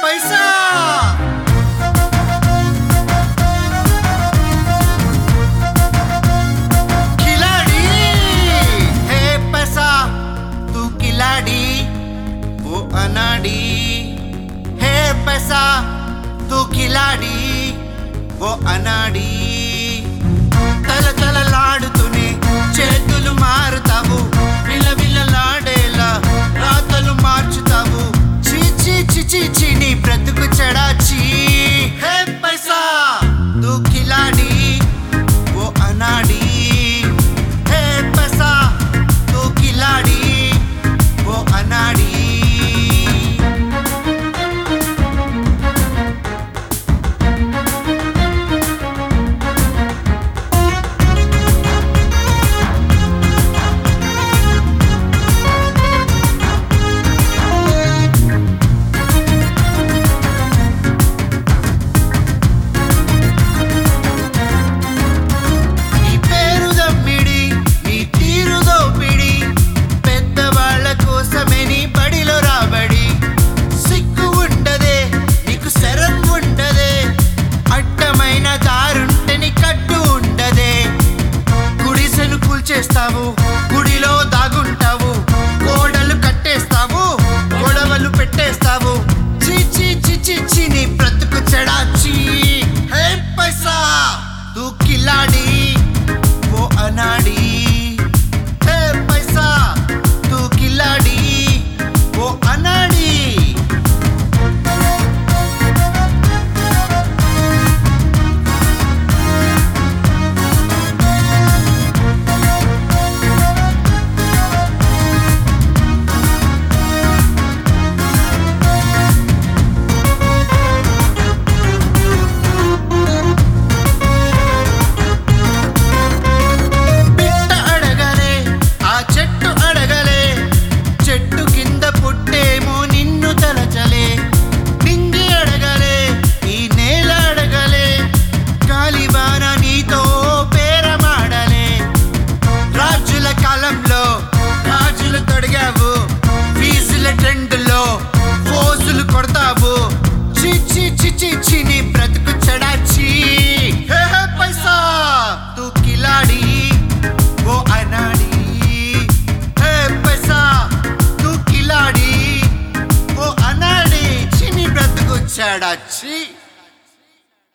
पैसा खिलाड़ी है पैसा तू खिलाड़ी वो अनाड़ी है पैसा तू खिलाड़ी वो अनाड़ी तल तल लाडुतूने చేతులు మారుతావు విలవిలలాడేలా రాతలు మార్చుతావు చీ చీ చీ చీ చీ నీ బ్రతుకు చెడాచి హే పైసా తూ ఖిలాడి वो अनाड़ी है पैसा तू खिलाड़ी वो अनाड़ी చేస్తావు గుడిలో దాగుంటావు గోడలు కట్టేస్తావు గొడవలు పెట్టేస్తావు చీ చీ చీ చీ చీ నీ బ్రతుకు చెడాచి హే పైసా తూ ఖిలాడి वो अनाड़ी